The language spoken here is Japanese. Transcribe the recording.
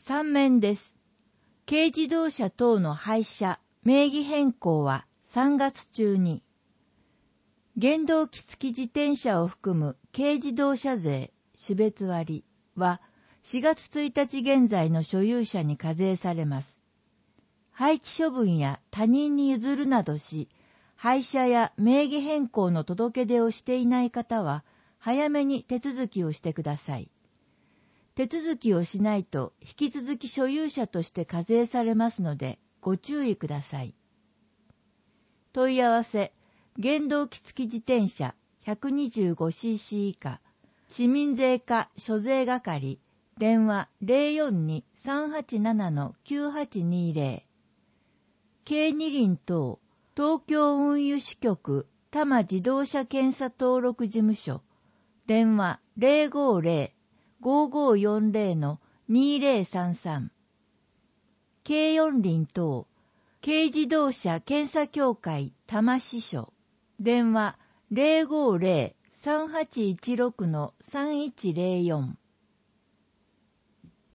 3面です。軽自動車等の廃車、名義変更は3月中に。原動機付き自転車を含む軽自動車税、種別割は4月1日現在の所有者に課税されます。廃棄処分や他人に譲るなどし、廃車や名義変更の届け出をしていない方は、早めに手続きをしてください。手続きをしないと引き続き所有者として課税されますのでご注意ください。問い合わせ、原動機付き自転車 125cc 以下、市民税課諸税係、電話 042-387-9820。軽二輪等、東京運輸支局多摩自動車検査登録事務所、電話 050-5540-2033。軽四輪等、軽自動車検査協会多摩支所、電話 050-3816-3104。